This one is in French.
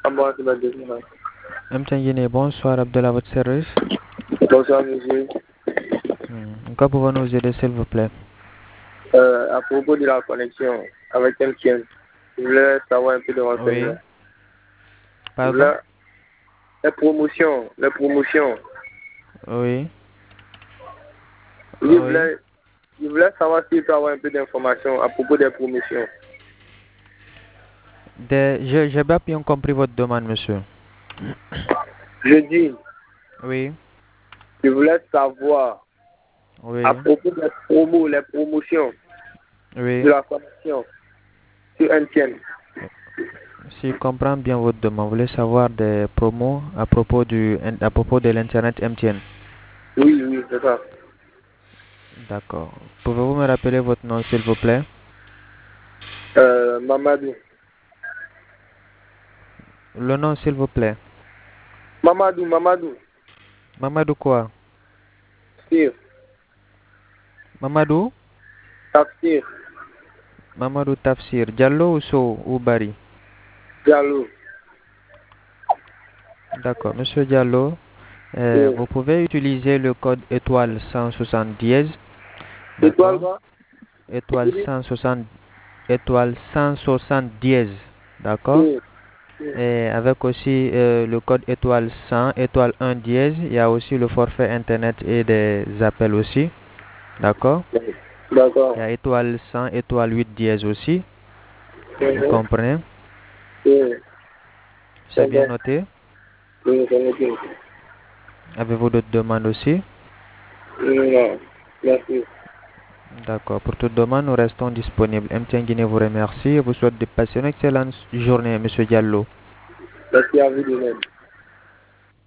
Ah bon, c'est ma deuxième fois. MTN Guinée, bonsoir, Abdallah, votre service. Bonsoir, monsieur. Quoi pouvons nous aider, s'il vous plaît? À propos de la connexion avec MTN, je voulais savoir un peu de Oui. renseignements. Je Pardon? voulais les promotions. Oui. Je Oui. voulais, je voulais savoir si je peux avoir un peu d'informations à propos des promotions. J'ai pas bien compris votre demande, monsieur. Je dis, Oui. je voulais savoir à Oui. propos des promos, les promotions de Oui. la connexion sur MTN. Si je comprends bien votre demande, vous voulez savoir des promos à propos de l'Internet MTN. Oui, oui, c'est ça. D'accord. Pouvez-vous me rappeler votre nom, s'il vous plaît? Mamadou. Le nom, s'il vous plaît. Mamadou. Mamadou quoi? Tafsir. Mamadou? Tafsir. Mamadou Tafsir. Diallo ou Sow ou Bari? Diallo. D'accord. Monsieur Diallo, Oui. vous pouvez utiliser le code étoile 170. Étoile, D'accord? quoi? Étoile Oui. 160, étoile 170. D'accord? Oui. Oui. Et avec aussi le code étoile 100, étoile 1 dièse. Il y a aussi le forfait internet et des appels aussi. D'accord? D'accord. Il y a étoile 100, étoile 8 dièse aussi. Vous Mhm. comprenez? Oui. C'est C'est bien bon. noté. Oui, c'est noté. Avez-vous d'autres demandes aussi? Non. Merci. D'accord. Pour toute demande, nous restons disponibles. MTN Guinée vous remercie et vous souhaite de passer une excellente journée, Monsieur Diallo. Merci à vous de même.